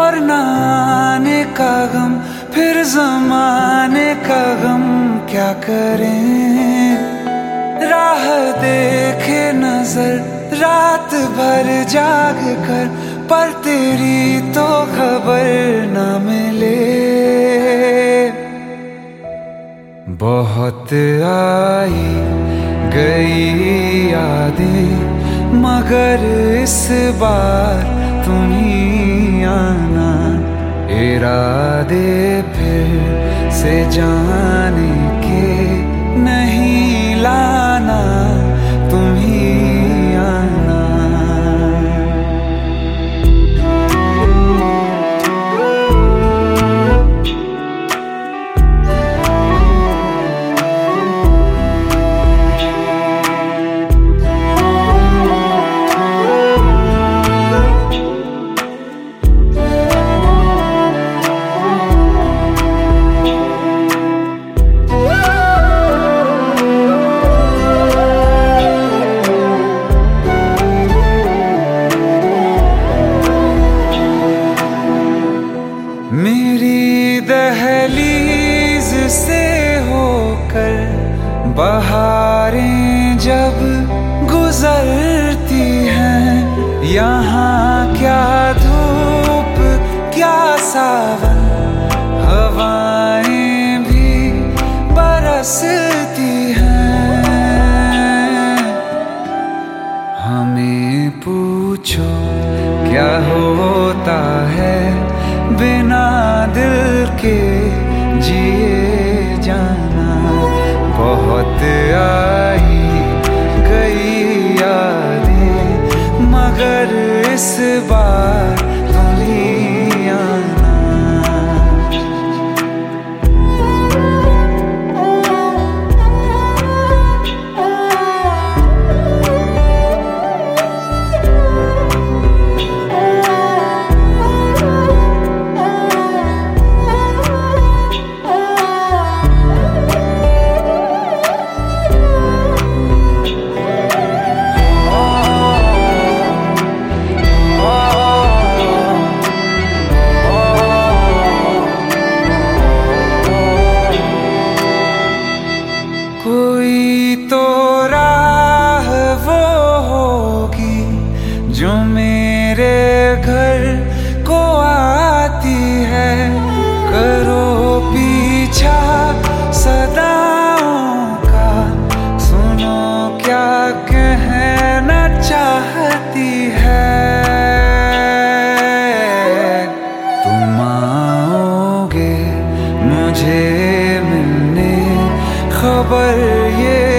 और ना आने का गम, फिर ज़माने का गम क्या करें। राह देखे नजर रात भर जाग कर, पर तेरी तो खबर न मिले। बहुत आई गई यादें, मगर इस बार तुम ही आना। इरादे फिर से जाने के नहीं लाना, तुम ही आना। मेरी दहलीज से होकर बहारें जब गुजरती हैं, यहाँ क्या धूप क्या सावन, हवाएं भी बरसती हैं। हमें पूछो क्या होता है बिना दिल के जिए जाना। बहुत आई गई यादें, मगर इस बार तुम ही आना। कोई तो राह वो होगी जो मेरे घर को आती है। करो पीछा सदाओं का, सुनो क्या कहना चाहती है। तुम आओगे मुझे मिलने, खबर ये